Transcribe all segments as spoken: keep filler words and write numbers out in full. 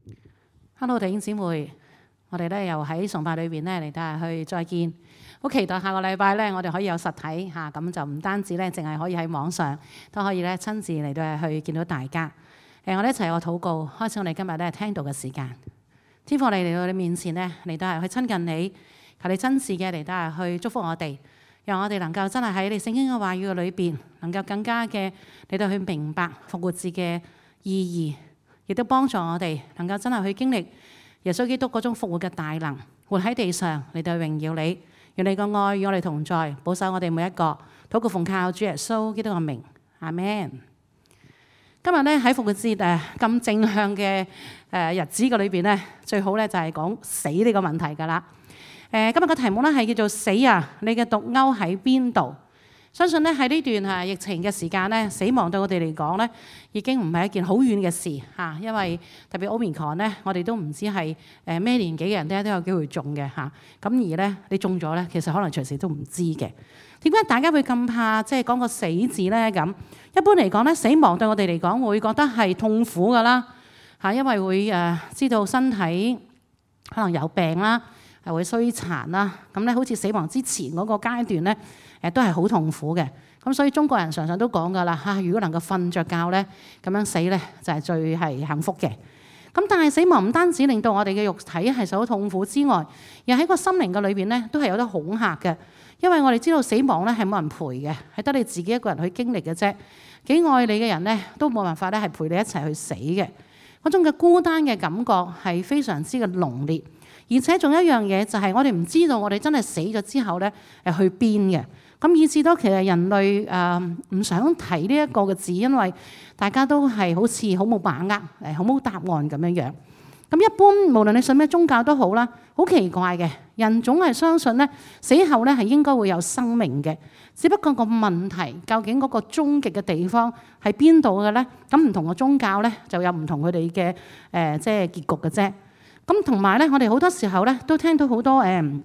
Hello， 弟兄姊妹，我哋咧又喺崇拜裏邊咧嚟到係去再見，好期待下個禮拜咧我哋可以有實體嚇，咁、啊、就唔單止咧淨係可以喺網上，都可以咧親自嚟到係去見到大家。誒，我哋一齊有個禱告，開始我哋今日咧聽道嘅時間。天父，我哋嚟到你面前咧嚟到係去親近你，求你真摯嘅嚟到係去祝福我哋，讓我哋能夠真係喺你聖經嘅話語嘅裏邊，能夠更加嘅嚟到去明白復活節嘅意義。亦都幫助我哋能夠真係去經歷耶穌基督嗰種復活嘅大能，活喺地上嚟到榮耀你，願你個愛與我哋同在，保守我哋每一個。禱告奉靠主耶穌基督嘅名，阿們。今日咧喺復活節誒咁正向嘅誒日子嘅裏邊咧，最好咧就係講死呢個問題㗎啦。誒今日個題目咧係叫做死啊！你嘅毒鈎喺邊度？相信咧喺呢段嚇疫情嘅時間咧，死亡對我哋嚟講咧已經唔係一件好遠嘅事嚇，因為特別 Omicron 咧，我哋都唔知係誒咩年紀嘅人咧都有機會中嘅嚇。咁而咧你中咗咧，其實可能隨時都唔知嘅。點解大家會咁怕即係講個死字咧？咁一般嚟講咧，死亡對我哋嚟講會覺得係痛苦㗎啦嚇，因為會誒知道身體可能有病啦，係會衰殘啦。咁咧好似死亡之前嗰個階段咧。誒都係好痛苦嘅，咁所以中國人常常都講㗎啦嚇，如果能夠瞓着覺咧，咁樣死咧就係最係幸福嘅。咁但係死亡唔單止令到我哋嘅肉體係受到痛苦之外，又喺個心靈嘅裏邊咧都係有得恐嚇嘅，因為我哋知道死亡咧係冇人陪嘅，係得你自己一個人去經歷嘅啫。幾愛你嘅人咧都冇辦法咧係陪你一齊去死嘅，嗰種嘅孤單嘅感覺係非常之嘅濃烈，而且仲有一樣嘢就係我哋唔知道我哋真係死咗之後咧係去邊嘅。咁以至到其實人類誒唔、呃、想提呢一個嘅字，因為大家都係好似好冇把握，誒好冇答案咁樣樣。咁一般無論你信咩宗教都好啦，好奇怪嘅，人總係相信咧死後咧係應該會有生命嘅，只不過個問題究竟嗰個終極嘅地方係邊度嘅咧？咁唔同嘅宗教咧就有唔同佢哋嘅誒即係結局嘅啫。咁同埋咧，我哋好多時候咧都聽到好多誒。呃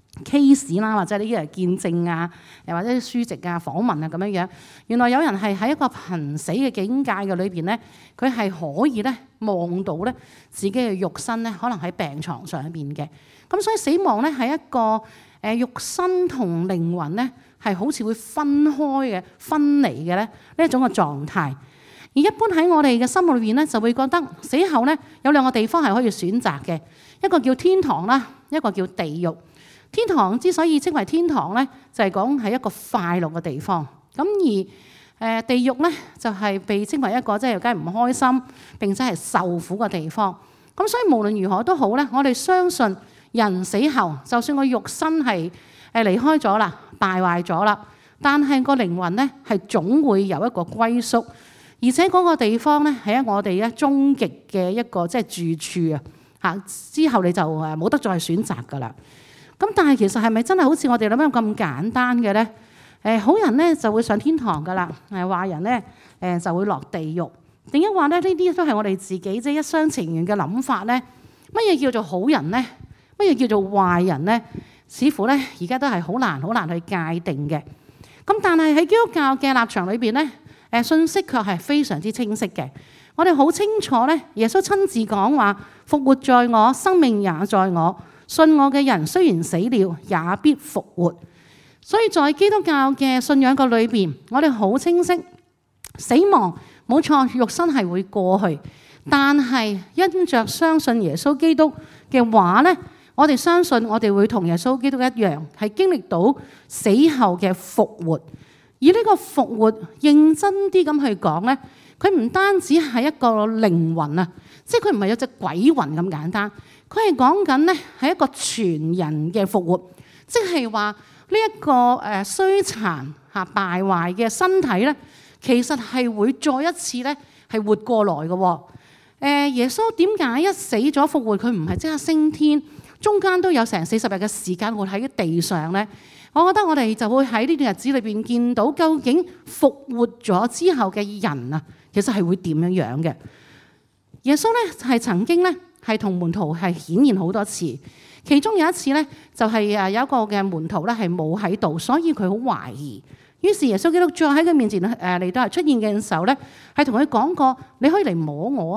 case 啦，或者呢啲係見證啊，又或者啲書籍啊、訪問啊咁樣樣。原來有人係喺一個瀕死嘅境界嘅裏邊咧，佢係可以咧望到咧自己嘅肉身咧，可能喺病床上邊嘅。咁所以死亡咧係一個誒、呃、肉身同靈魂咧係好似會分開嘅、分離嘅咧呢一種嘅狀態。而一般喺我哋嘅心裏邊咧，就會覺得死後咧有兩個地方係可以選擇嘅，一個叫天堂啦，一個叫地獄。天堂之所以稱為天堂咧，就係講係一個快樂嘅地方。咁而誒地獄咧，就係被稱為一個即係梗係唔開心並且係受苦嘅地方。咁所以無論如何都好咧，我哋相信人死後，就算個肉身係誒離開咗啦、敗壞咗啦，但係個靈魂咧係總會有一個歸宿，而且嗰個地方咧係喺我哋咧終極嘅一個即係住處啊！嚇之後你就誒冇得再選擇㗎啦。咁但係其實係咪真係好似我哋諗緊咁簡單嘅咧？誒好人咧就會上天堂噶啦，誒壞人咧誒就會落地獄。點解話咧？呢啲都係我哋自己即係一廂情願嘅諗法咧。乜嘢叫做好人咧？乜嘢叫做壞人咧？似乎咧而家都係好難好難去界定嘅。咁但係喺基督教嘅立場裏邊咧，誒信息卻係非常之清晰嘅。我哋好清楚咧，耶穌親自講話：復活在我，生命也在我。信我嘅人雖然死了，也必復活。所以在基督教嘅信仰個裏邊，我哋好清晰，死亡冇錯，肉身係會過去，但係因着相信耶穌基督嘅話咧，我哋相信我哋會同耶穌基督一樣，係經歷到死後嘅復活。而呢個復活，認真啲咁去講咧，佢唔單止係一個靈魂啊，即係佢唔係有隻鬼魂咁簡單。佢係講緊咧係一個全人嘅復活，即係話呢一個誒衰殘嚇敗壞嘅身體咧，其實係會再一次咧係活過來嘅。誒耶穌點解一死咗復活，佢唔係即刻升天，中間都有成四十日嘅時間活喺地上咧？我覺得我哋就會喺呢段日子裏邊見到究竟復活咗之後嘅人啊，其實係會點樣樣嘅？耶穌咧係曾經咧。係同門徒係顯現好多次，其中有一次咧就係誒有一個嘅門徒咧係冇喺度，所以佢好懷疑。於是耶穌基督再喺佢面前誒嚟到係出現嘅時候咧，係同佢講過：你可以嚟摸我，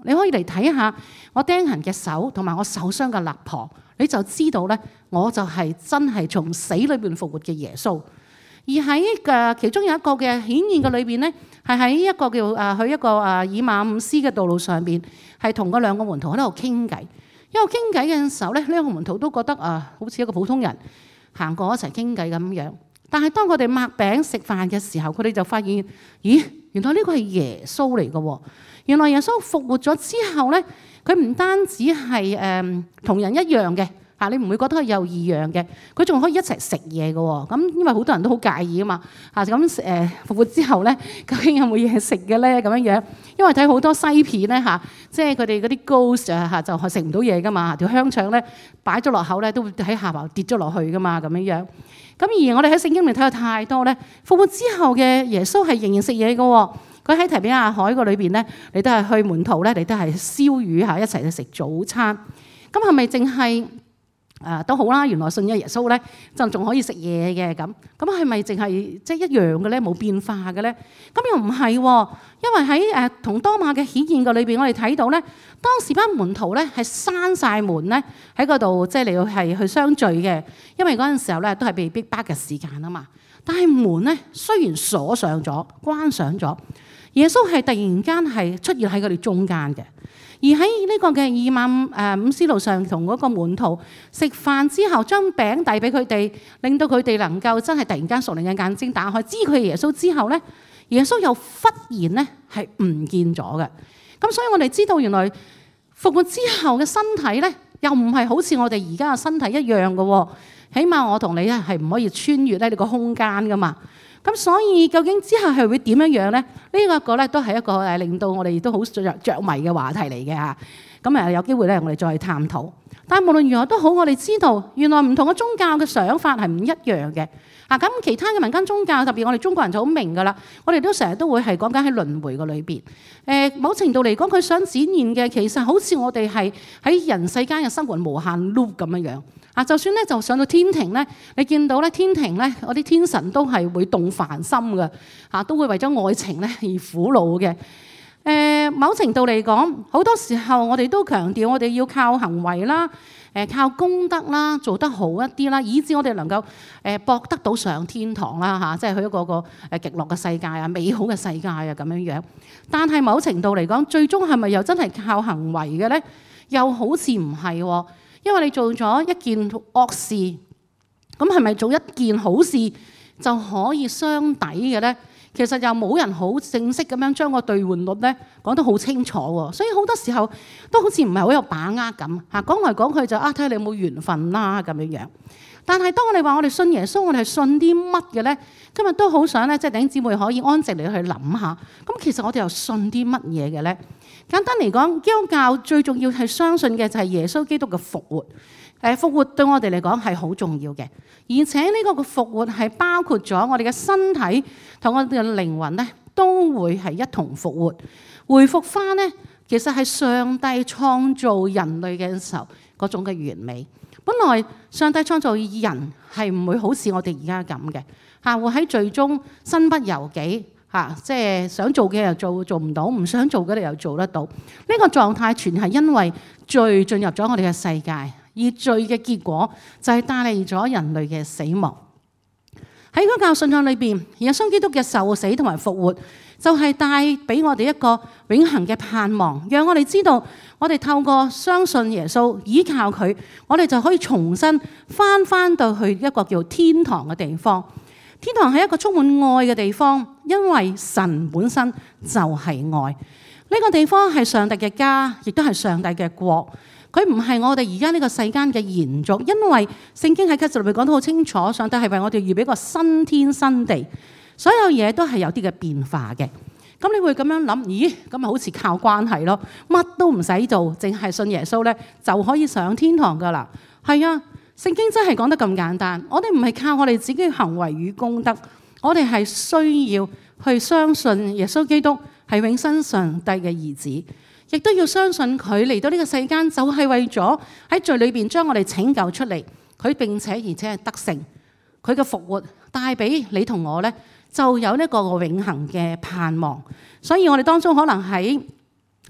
你可以嚟睇下我釘痕嘅手同埋我受傷嘅肋旁，你就知道咧，我就係真係從死裏邊復活嘅耶穌。而喺嘅其中有一個嘅顯現嘅裏邊咧，係喺一個叫誒去一個誒以馬忤斯嘅道路上邊，係同嗰兩個門徒喺度傾偈。因為傾偈嘅時候咧，呢兩個門徒都覺得啊，好似一個普通人行過一齊傾偈咁樣。但係當佢哋擘餅食飯嘅時候，佢哋就發現，咦，原來呢個係耶穌嚟嘅喎。原來耶穌復活咗之後咧，佢唔單止係誒同人一樣嘅。啊！你唔會覺得佢有異樣嘅，佢仲可以一齊食嘢嘅喎。咁因為好多人都好介意啊嘛。啊咁誒復活之後咧，究竟有冇嘢食嘅咧？咁樣樣，因為睇好多西片咧嚇，即係佢哋嗰啲 ghost 啊嚇，就係食唔到嘢噶嘛。條香腸咧擺咗落口咧，都會喺下巴跌咗落去噶嘛。咁樣樣。咁而我哋喺聖經裏睇到太多咧，復活之後嘅耶穌係仍然食嘢嘅喎。佢喺提比亞海個裏邊咧，你都係去門徒咧，你都係燒魚嚇，一齊去食早餐。咁係咪淨係？誒、啊、都好啦，原來信咗耶穌咧，就仲可以食嘢嘅咁。咁係咪淨係即係一樣嘅咧？冇變化嘅咧？咁又唔係喎，因為喺誒同多馬嘅顯現嘅裏邊，我哋睇到咧，當時班門徒咧係閂晒門咧喺嗰度，即係嚟到係去相聚嘅。因為嗰陣時候咧都係被逼迫嘅時間啊嘛。但係門咧雖然鎖上咗、關上咗，耶穌係突然間係出現喺佢哋中間嘅。而喺呢個嘅以馬忤斯路上同嗰個門徒食飯之後，將餅遞俾佢哋，令到佢哋能夠真係突然間屬靈嘅眼睛打開，知佢係耶穌之後咧，耶穌又忽然咧係唔見咗嘅。咁所以我哋知道原來復活之後嘅身體咧，又唔係好似我哋而家嘅身體一樣嘅喎。起碼我同你咧係唔可以穿越咧呢個空間噶嘛。咁所以究竟之後係會點樣樣咧？呢、這個個咧都係一個誒令到我哋都好着著迷嘅話題嚟嘅嚇。咁誒有機會咧，我哋再去探討。但係無論如何都好，我哋知道原來唔同嘅宗教嘅想法係唔一樣嘅。啊咁，其他嘅民間宗教特別我哋中國人就好明㗎啦。我哋都成日都會係講緊喺輪迴嘅裏邊。誒某程度嚟講，佢想展現嘅其實好似我哋係喺人世間嘅生活無限 loop 咁樣樣。啊，就算咧就上到天庭咧，你見到咧天庭咧，嗰啲天神都係會動凡心嘅，嚇都會為咗愛情咧而苦惱嘅。誒、呃，某程度嚟講，好多時候我哋都強調我哋要靠行為啦，誒靠功德啦，做得好一啲啦，以致我哋能夠誒博得到上天堂啦嚇，即係去一個個誒極樂嘅世界啊，美好嘅世界啊咁樣樣。但係某程度嚟講，最終係咪又真係靠行為嘅咧？又好似唔係喎。因為你做咗一件惡事，咁係咪做一件好事就可以相抵嘅咧？其實又冇人好正式咁樣將個兌換率咧講得好清楚喎，所以好多時候都好似唔係好有把握咁嚇。講嚟講去就啊，睇下你有冇緣分啦咁樣樣。但係當我哋話我哋信耶穌，我哋係信啲乜嘅咧？今日都好想咧，即係弟兄姊妹可以安靜嚟去諗下。咁其實我哋又信啲乜嘢嘅咧？簡單嚟講，基督教最重要係相信嘅就係耶穌基督嘅復活。誒，復活對我哋嚟講係好重要嘅，而且呢個嘅復活係包括咗我哋嘅身體同我哋嘅靈魂咧，都會係一同復活，回復翻咧。其實係上帝創造人類嘅時候嗰種嘅完美。本來上帝創造人係唔會好似我哋而家咁嘅嚇，會喺罪中身不由己。嚇，即係想做嘅又做做唔到，唔想做嘅你又做得到。呢個狀態全係因為罪進入咗我哋嘅世界，而罪嘅結果就係帶嚟咗人類嘅死亡。喺基督教信仰裏邊，耶穌基督嘅受死同埋復活，就係帶俾我哋一個永恆嘅盼望，讓我哋知道我哋透過相信耶穌，依靠佢，我哋就可以重新返返到去一個叫天堂嘅地方。天堂係一個充滿愛嘅地方，因為神本身就係愛。呢個地方係上帝嘅家，亦都係上帝嘅國。佢唔係我哋而家呢個世間嘅延續，因為聖經喺啟示錄裏講得好清楚，上帝係為我哋預備一個新天新地，所有嘢都係有啲嘅變化嘅。咁你會咁樣諗，咦？咁咪好似靠關係咯，乜都唔使做，淨係信耶穌咧就可以上天堂噶啦。係啊。聖經真係講得咁簡單，我哋唔係靠我哋自己嘅行為與功德，我哋係需要去相信耶穌基督係永生上帝嘅兒子，亦都要相信佢嚟到呢個世間就係為咗喺罪裏邊將我哋拯救出嚟，佢並且而且係得勝，佢嘅復活帶俾你同我咧就有呢個永恆嘅盼望。所以我哋當中可能喺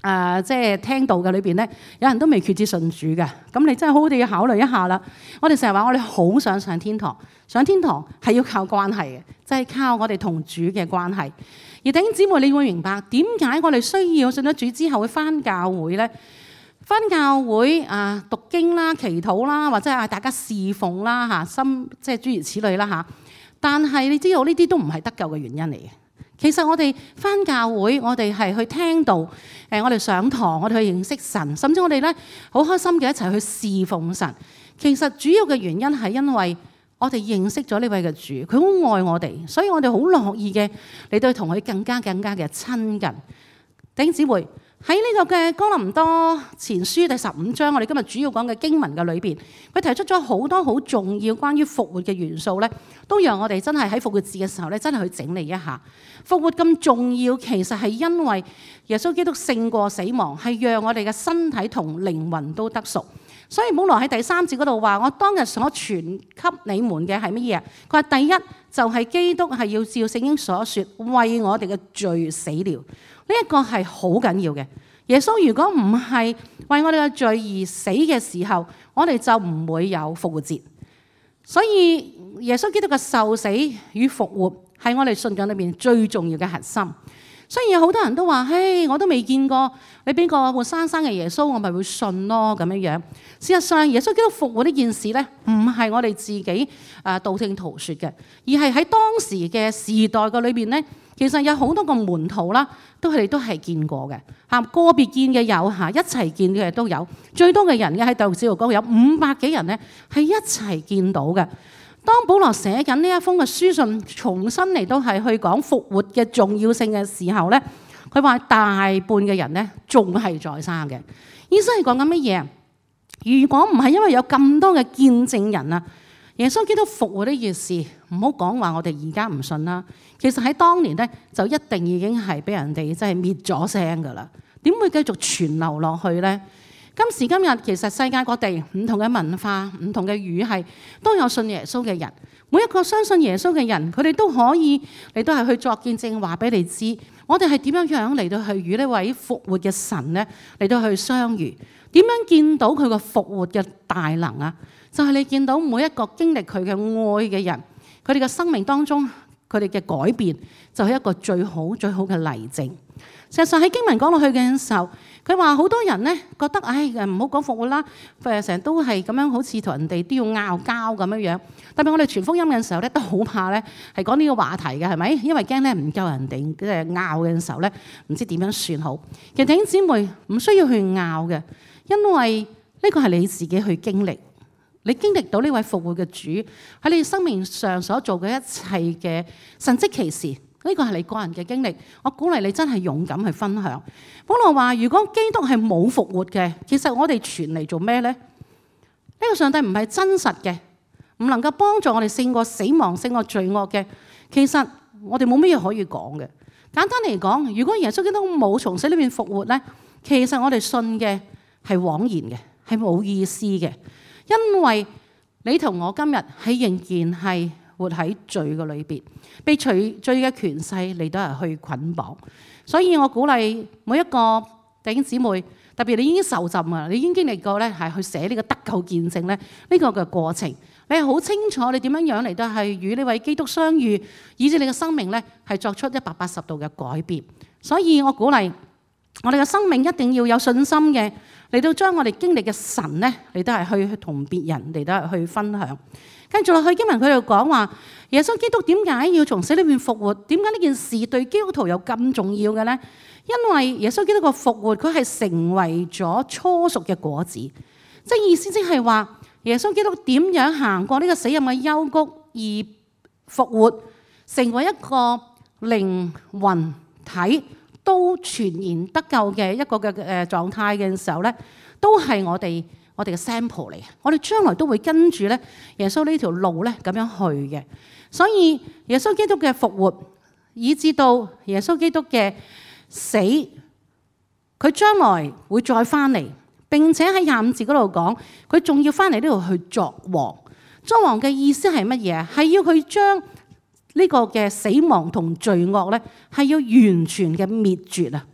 誒即係聽道嘅裏邊咧，有人都未決志信主嘅，咁你真係好好地要考慮一下啦。我哋成日話我哋好想上天堂，上天堂係要靠關係嘅，就係靠我哋同主嘅關係。而弟兄姊妹，你會明白點解我哋需要信咗主之後會返教會咧？返教會啊，讀經啦、祈禱啦，或者係大家侍奉啦嚇，心即係諸如此類啦嚇。但係你知道呢啲都唔係得救嘅原因嚟嘅。其實我哋返教會，我哋係去聽道，誒我哋上堂，我哋去認識神，甚至我哋咧好開心嘅一齊去侍奉神。其實主要嘅原因係因為我哋認識咗呢位嘅主，佢好愛我哋，所以我哋好樂意嘅嚟到同佢更加更加嘅親近。弟兄姊妹，喺呢個嘅哥林多前書第十五章，我哋今日主要講嘅經文嘅裏邊，佢提出咗好多好重要關於復活嘅元素咧，都讓我哋真係喺復活節嘅時候咧，真係去整理一下。復活咁重要，其實係因為耶穌基督勝過死亡，係讓我哋嘅身體同靈魂都得贖。所以保羅喺第三節嗰度話：我當日所傳給你們嘅係乜嘢？佢話第一就係、是、基督係要照聖經所說，為我哋嘅罪死了。呢、這、一個係好緊要嘅。耶穌如果唔係為我哋嘅罪而死嘅時候，我哋就唔會有復活節。所以耶穌基督嘅受死與復活係我哋信仰裏面最重要嘅核心。雖然有好多人都話：嘿，我都未見過你邊個活生生嘅耶穌，我咪會信咯咁樣樣。事實上，耶穌基督復活呢件事咧，唔係我哋自己誒道聽途說嘅，而係喺當時嘅時代嘅裏邊咧，其實有好多個門徒啦，都佢哋都係見過嘅嚇，個別見嘅有嚇，一齊見嘅都有。最多嘅人嘅喺《使徒行傳》講有五百幾人咧，係一齊見到嘅。當保羅寫緊呢一封嘅書信，重新嚟到係去講復活嘅重要性嘅時候咧，佢話大半嘅人咧仲係在生嘅。意思係講緊乜嘢？如果唔係因為有咁多嘅見證人啊，耶穌基督復活呢件事，唔好講話我哋而家唔信啦。其實喺當年咧，就一定已經係俾人哋真係滅咗聲噶啦。點會繼續傳流落去咧？今時今日，其實世界各地唔同嘅文化、唔同嘅語系都有信耶穌嘅人。每一個相信耶穌嘅人，佢哋都可以嚟到係去作見證，話俾你知，我哋係點樣樣嚟到去與呢位復活嘅神咧嚟到去相遇。點樣見到佢個復活嘅大能啊？就係、是、你見到每一個經歷佢嘅愛嘅人，佢哋嘅生命當中，佢哋嘅改變，就係一個最好最好嘅例證。事實上喺經文講落去嘅時候，佢話好多人咧覺得，唉，唔好講復活啦，誒成日都係咁樣，好似同人哋都要拗交咁樣樣。特別我哋傳福音嘅時候咧，都好怕咧係講呢個話題嘅，係咪？因為驚咧唔夠人哋即係拗嘅時候咧，唔知點樣算好。其實弟兄姊妹唔需要去拗嘅，因為呢個係你自己去經歷，你經歷到呢位復活嘅主喺你生命上所做嘅一切嘅神蹟奇事。呢個係你個人嘅經歷，我鼓勵你真係勇敢去分享。保羅話：如果基督係冇復活嘅，其實我哋傳嚟做咩呢？呢、呢個上帝唔係真實嘅，唔能夠幫助我哋勝過死亡、勝過罪惡嘅。其實我哋冇乜嘢可以講嘅。簡單嚟講，如果耶穌基督冇從死裏面復活呢，其實我哋信嘅係枉然嘅，係冇意思嘅。因為你同我今日係仍然係活喺罪嘅裏邊，被罪罪嘅權勢嚟到係去捆綁，所以我鼓勵每一個弟兄姊妹，特別你已經受浸啊，你已經經歷過咧係去寫呢個得救見證咧呢個嘅過程，你係好清楚你點樣樣嚟到係與呢位基督相遇，以致你嘅生命咧係作出一百八十度嘅改變。所以我鼓勵我哋嘅生命一定要有信心嘅嚟到將我哋經歷嘅神咧嚟到係去同別人嚟到係去分享。跟住落去經文佢就講話，耶穌基督點解要從死裏面復活？點解呢件事對基督徒有咁重要嘅呢？因為耶穌基督個復活，佢係成為咗初熟嘅果子，即係意思即係話耶穌基督點樣行過呢個死蔭嘅幽谷而復活，成為一個靈魂體都全然得救嘅一個嘅誒狀態嘅時候咧，都係我哋。我哋嘅 sample 嚟，我哋將來都會跟住咧耶穌呢條路咧咁樣去嘅。所以耶穌基督嘅復活，以至到耶穌基督嘅死，佢將來會再翻嚟，並且喺廿五節嗰度講，佢仲要翻嚟呢度去作王。作王嘅意思係乜嘢？係要佢將呢個嘅死亡同罪惡咧，係要完全嘅滅絕啊！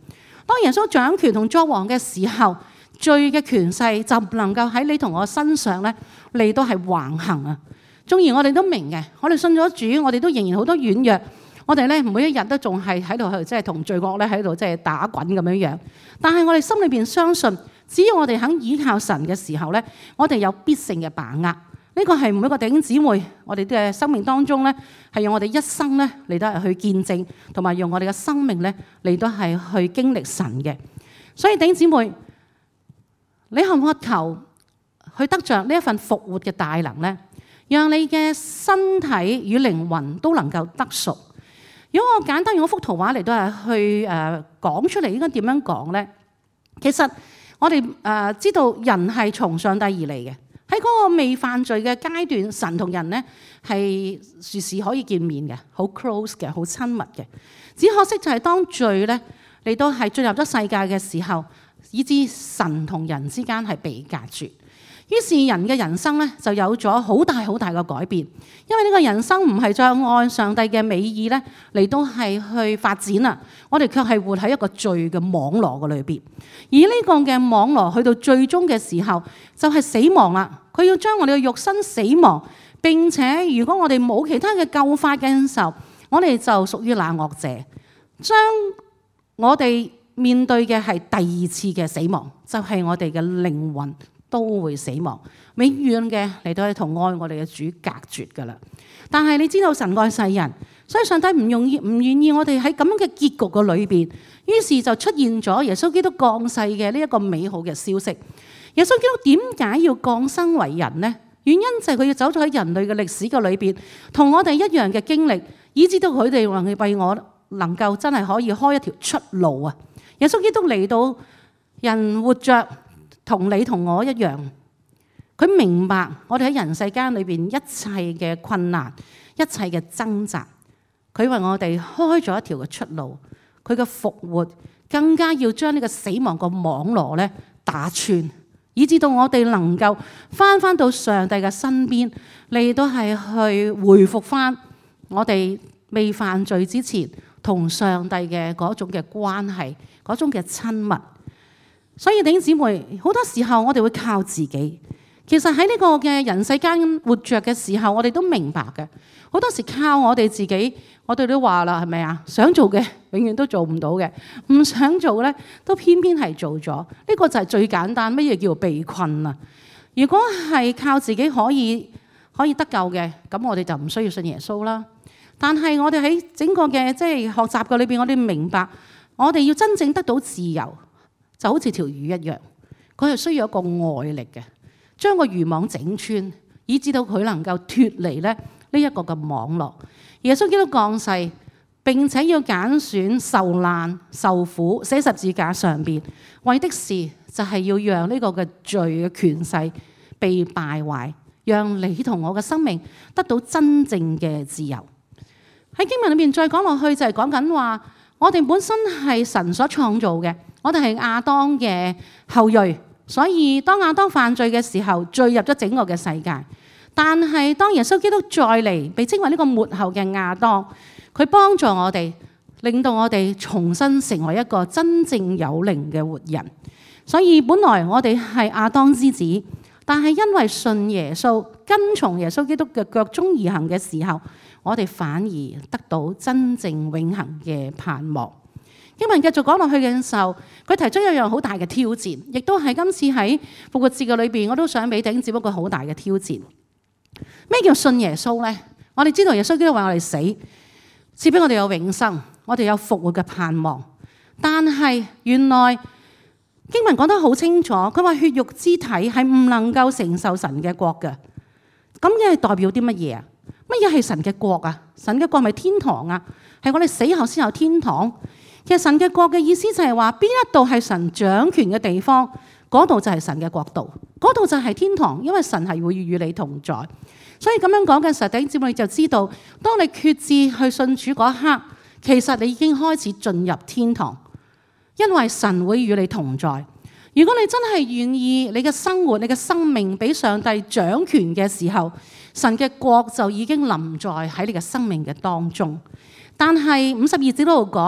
當耶穌掌權同作王嘅時候，罪嘅權勢就唔能夠喺你同我身上咧嚟到係橫行啊！縱然我哋都明嘅，我哋信咗主，我哋都仍然好多軟弱，我哋咧每一日都仲係喺度去即係同罪惡咧喺度即係打滾咁樣樣。但係我哋心裏邊相信，只要我哋肯依靠神嘅時候咧，我哋有必勝嘅把握。呢個係每一個弟兄姊妹，我哋嘅生命當中咧，係用我哋一生咧嚟到係去見證，同埋用我哋嘅生命咧嚟到係去經歷神嘅。所以弟兄姊妹，你渴唔渴求去得着呢一份復活嘅大能咧？讓你嘅身體與靈魂都能夠得贖。如果我簡單用一幅圖畫嚟到係去誒講出嚟，應該點樣講咧？其實我哋誒知道人係從上帝而嚟嘅，喺嗰個未犯罪嘅階段，神同人咧係時時可以見面嘅，好 close 嘅，好親密嘅。只可惜就係當罪咧嚟到係進入咗世界嘅時候，以致神同人之間係被隔絕。於是人嘅人生咧就有咗好大好大嘅改變，因為呢個人生唔係再按上帝嘅美意咧嚟到係去發展啦，我哋卻係活喺一個罪嘅網絡嘅裏邊。而呢個嘅網絡去到最終嘅時候就係死亡啦。佢要將我哋嘅肉身死亡，並且如果我哋冇其他嘅救法嘅時候，我哋就屬於那惡者，將我哋面對嘅係第二次嘅死亡，就係我哋嘅靈魂都會死亡，永遠嘅嚟到係同愛我哋嘅主隔絕噶啦。但係你知道神愛世人，所以上帝唔容易唔願意我哋喺咁樣嘅結局嘅裏邊，於是就出現咗耶穌基督降世嘅呢一個美好嘅消息。耶穌基督點解要降生為人呢？原因就係佢要走咗喺人類嘅歷史嘅裏邊，同我哋一樣嘅經歷，以致到佢哋能為我能夠真係可以開一條出路啊！耶穌基督嚟到人活着，同你同我一樣，佢明白我哋喺人世間裏邊一切嘅困難，一切嘅掙扎，佢為我哋開咗一條嘅出路。佢嘅復活更加要將呢個死亡個網絡咧打穿，以至到我哋能夠翻翻到上帝嘅身邊，嚟到係去回復翻我哋未犯罪之前同上帝嘅嗰種嘅關係，嗰種嘅親密。所以弟兄姊妹，好多時候我哋會靠自己。其實喺呢個嘅人世間活着嘅時候，我哋都明白嘅。好多時靠我哋自己，我哋都話啦，係咪啊？想做嘅永遠都做唔到嘅，唔想做咧都偏偏係做咗。呢個就係最簡單，乜嘢叫做被困啊？如果係靠自己可以可以得救嘅，咁我哋就唔需要信耶穌啦。但係我哋喺整個嘅即係學習嘅裏邊，我哋明白，我哋要真正得到自由。就好似條魚一樣，佢係需要一個外力嘅，將個漁網整穿，以至到佢能夠脫離咧呢一個嘅網絡。耶穌基督降世，並且要揀選受難、受苦、寫十字架上邊，為的是就係要讓呢個嘅罪嘅權勢被敗壞，讓你同我嘅生命得到真正嘅自由。喺經文裏面再講落去就係講緊話，我哋本身係神所創造嘅。我哋係亞當嘅後裔，所以當亞當犯罪嘅時候，罪入咗整個嘅世界。但係當耶穌基督再嚟，被稱為呢個末後嘅亞當，佢幫助我哋，令到我哋重新成為一個真正有靈嘅活人。所以本來我哋係亞當之子，但係因為信耶穌，跟從耶穌基督嘅腳蹤而行嘅時候，我哋反而得到真正永恆嘅盼望。經文繼續講落去嘅時候，佢提出一樣好大嘅挑戰，亦都係今次喺復活節嘅裏邊，我都想俾弟兄姊妹一個好大嘅挑戰。咩叫信耶穌呢？我哋知道耶穌基督為我哋死，賜俾我哋有永生，我哋有復活嘅盼望。但係原來經文講得好清楚，佢話血肉之體係唔能夠承受神嘅國嘅。咁嘅係代表啲乜嘢啊？乜嘢係神嘅國啊？神嘅國係咪天堂啊？係我哋死後先有天堂？其實神嘅國嘅意思就係話，邊一度係神掌權嘅地方，嗰度就係神嘅國度，嗰度就係天堂，因為神係會與你同在。所以咁樣講嘅時候，弟兄姊妹就知道，當你決志去信主嗰一刻，其實你已經開始進入天堂，因為神會與你同在。如果你真係願意你嘅生活、你嘅生命俾上帝掌權嘅時候，神嘅國就已經臨在喺你嘅生命嘅當中。但係五十二節嗰度講，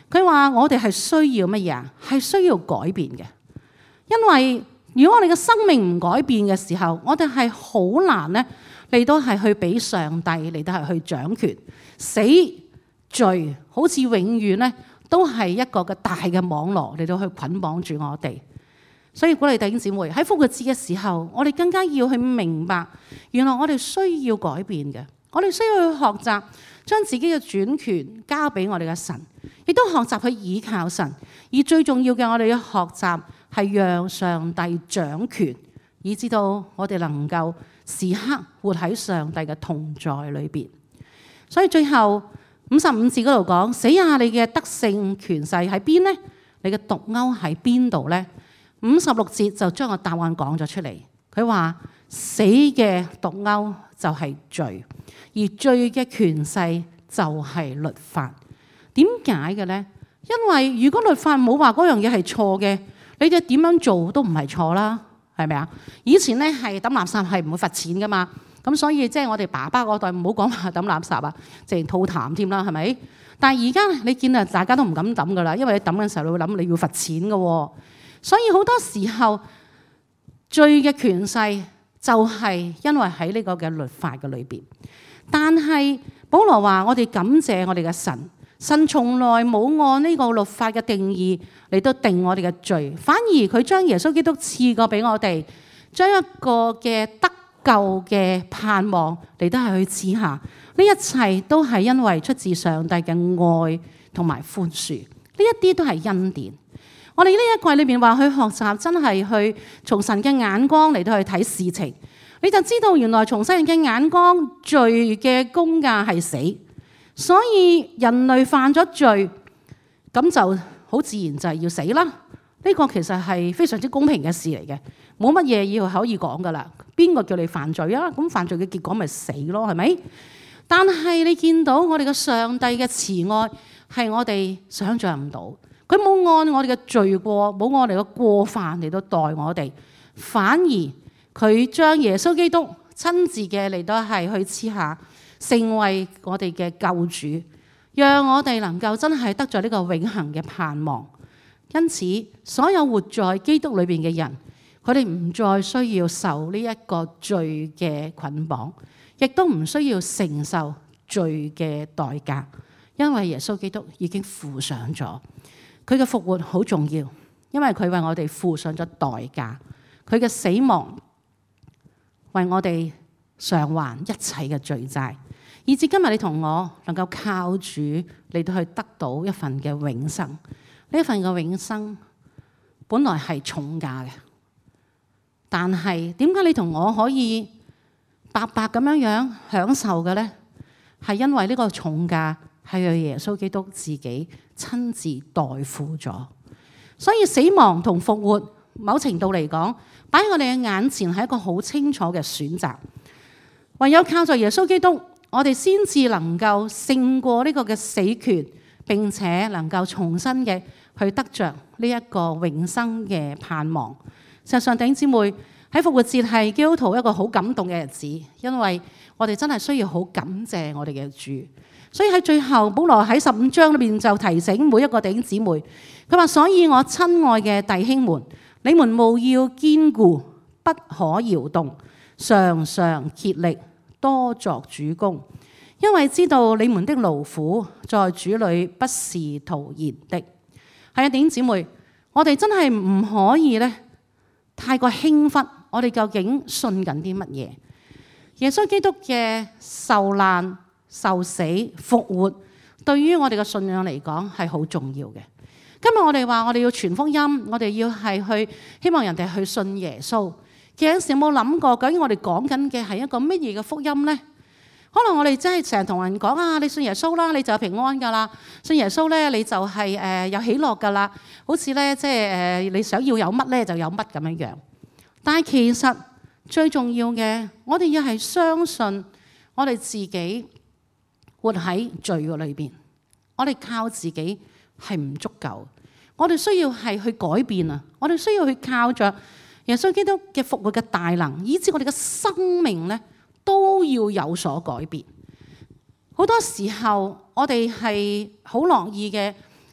佢話我哋係需要乜嘢啊？係需要改變嘅，因為如果我哋嘅生命唔改變嘅時候，我哋係好難咧嚟到係去俾上帝嚟到係去掌權，死罪好似永遠咧都係一個嘅大嘅網絡嚟到去捆綁住我哋。所以鼓勵弟兄姊妹喺復活節嘅時候，我哋更加要去明白，原來我哋需要改變嘅，我哋需要去學習將自己嘅主權交俾我哋嘅神，亦都學習去倚靠神。而最重要嘅，我哋要學習係讓上帝掌權，以至到我哋能夠時刻活喺上帝嘅同在裏邊。所以最後五十五節嗰度講：死啊！你嘅得勝權勢喺邊呢？你嘅毒鈎喺邊度呢？五十六節就將個答案講咗出嚟。佢話死嘅毒鈎就係罪，而罪嘅權勢就係律法。點解嘅呢？因為如果律法冇話嗰樣嘢係錯嘅，你哋點樣做都唔係錯啦，係咪啊？以前咧係抌垃圾係唔會罰錢噶嘛，咁所以即係我哋爸爸嗰代唔好講話抌垃圾啊，淨係吐痰添啦，係咪？但係而家你見啊，大家都唔敢抌噶啦，因為你抌嘅時候你會諗你要罰錢噶喎。所以好多時候罪嘅權勢就係因為喺呢個嘅律法嘅裏邊。但係保羅話：我哋感謝我哋嘅神，神從來冇按呢個律法嘅定義嚟到定我哋嘅罪，反而佢將耶穌基督賜過俾我哋，將一個嘅得救嘅盼望嚟到係去賜下。呢一切都係因為出自上帝嘅愛同埋寬恕，呢一啲都係恩典。我哋呢一季裏面話去學習，真係去從神嘅眼光嚟到去睇事情，你就知道原來從神嘅眼光，罪嘅工價係死，所以人類犯咗罪，咁就好自然就係要死啦。呢個其實係非常之公平嘅事嚟嘅，冇乜嘢要可以講噶啦。邊個叫你犯罪啊？咁犯罪嘅結果咪死咯，係咪？但係你見到我哋嘅上帝嘅慈愛係我哋想象唔到。佢冇按我哋嘅罪過，冇按我哋嘅過犯嚟到待我哋，反而佢將耶穌基督親自嘅嚟到係去賜下，成為我哋嘅救主，讓我哋能夠真係得咗呢個永恆嘅盼望。因此，所有活在基督裏邊嘅人，佢哋唔再需要受呢一個罪嘅捆綁，亦都唔需要承受罪嘅代價，因為耶穌基督已經付上咗。佢嘅復活好重要，因為佢為我哋付上咗代價。佢嘅死亡為我哋償還一切嘅罪債，以至今日你同我能夠靠主嚟到去得到一份嘅永生。呢一份嘅永生本來係重價嘅，但係點解你同我可以白白咁樣樣享受嘅呢？係因為呢個重價係由耶穌基督自己親自代付咗，所以死亡同復活某程度嚟講，擺喺我哋嘅眼前係一個好清楚嘅選擇。唯有靠着耶穌基督，我哋先至能夠勝過呢個嘅死權，並且能夠重新嘅去得着呢一個永生嘅盼望。事實上，弟兄姊妹，喺復活節係基督徒一個好感動嘅日子，因為我哋真係需要好感謝我哋嘅主。所以喺最後，保羅喺十五章裏邊就提醒每一個弟兄姊妹，佢話：所以我親愛嘅弟兄們，你們務要堅固，不可搖動，常常竭力，多作主工，因為知道你們的勞苦在主裏不是徒然的。係啊，弟兄姊妹，我哋真係唔可以咧太過輕忽，我哋究竟信緊啲乜嘢？耶穌基督嘅受難、受死、復活，對於我哋嘅信仰嚟講係好重要嘅。今日我哋話我哋要傳福音，我哋要係去希望人哋去信耶穌。其實有時有冇諗過，究竟我哋講緊嘅係一個乜嘢嘅福音呢？可能我哋真係成日同人講啊，你信耶穌啦，你就有平安噶啦；信耶穌咧，你就係誒有喜樂噶啦。好似咧，即係誒你想要有乜咧，就有乜咁樣樣。但係其實最重要嘅，我哋要係相信我哋自己活喺罪嘅裏邊，我哋靠自己係唔足夠，我哋需要係去改變啊！我哋需要去靠着耶穌基督嘅復活嘅大能，以致我哋嘅生命咧都要有所改變。好多時候我哋係好樂意嘅，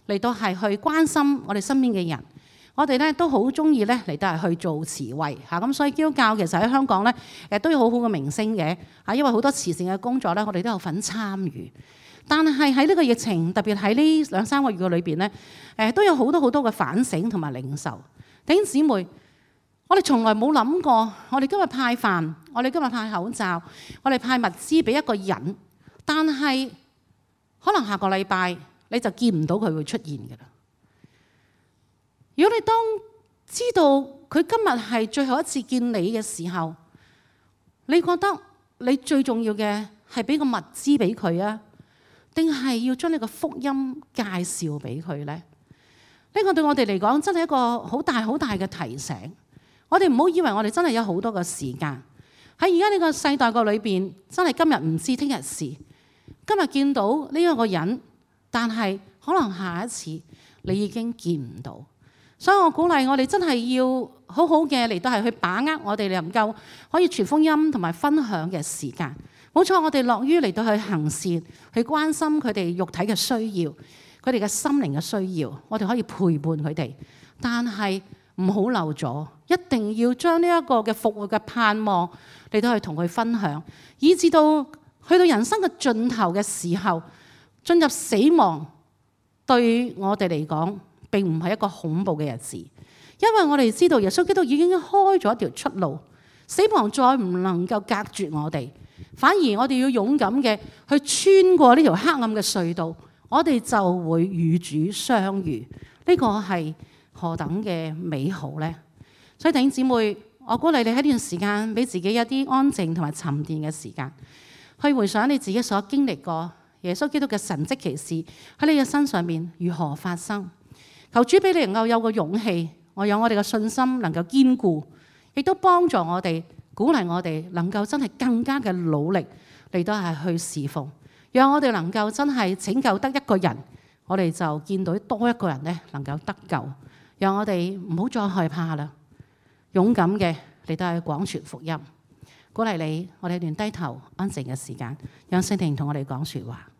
嚟到係去關心我哋身邊嘅人。我哋咧都好中意咧嚟到係去做慈惠嚇，咁所以基督教其實喺香港咧誒都有好好嘅名聲嘅嚇，因為好多慈善嘅工作咧，我哋都有份參與。但係喺呢個疫情，特別喺呢兩三個月嘅裏邊咧，誒都有好多好多嘅反省同埋領受。弟兄姊妹，我哋從來冇諗過，我哋今日派飯，我哋今日派口罩，我哋派物資俾一個人，但係可能下個禮拜你就見唔到佢會出現㗎啦。如果你當知道佢今日係最後一次見你嘅時候，你覺得你最重要嘅係俾個物資俾佢啊，定係要將你個福音介紹俾佢呢？呢個對我哋嚟講真係一個好大好大嘅提醒。我哋唔好以為我哋真係有好多個時間喺而家呢個世代個裏邊，真係今日唔知聽日事。今日見到呢一個人，但係可能下一次你已經見唔到。所以我鼓勵我哋真係要好好嘅嚟到係去把握我哋能夠可以傳福音同埋分享嘅時間。冇錯，我哋樂於嚟到去行善，去關心佢哋肉體嘅需要，佢哋嘅心靈嘅需要，我哋可以陪伴佢哋。但係唔好漏咗，一定要將呢一個嘅復活嘅盼望嚟到去同佢分享，以至到去到人生嘅盡頭嘅時候，進入死亡對我哋嚟講並唔係一個恐怖嘅日子，因為我哋知道耶穌基督已經開咗一條出路，死亡再唔能夠隔絕我哋，反而我哋要勇敢嘅去穿過呢條黑暗嘅隧道，我哋就會與主相遇。呢個係何等嘅美好呢？所以弟兄姊妹，我鼓勵你喺呢段時間俾自己一啲安靜同埋沉澱嘅時間，去回想你自己所經歷過耶穌基督嘅神蹟奇事喺你嘅身上面如何發生。求主俾你能夠有個勇氣，我有我哋嘅信心能夠堅固，亦都幫助我哋，鼓勵我哋能夠真係更加嘅努力嚟到係去侍奉，讓我哋能夠真係拯救得一個人，我哋就見到多一個人咧能夠得救，讓我哋唔好再害怕啦，勇敢嘅嚟到去廣傳福音。鼓勵你，我哋一段低頭安靜嘅時間，讓聖靈同我哋講說話。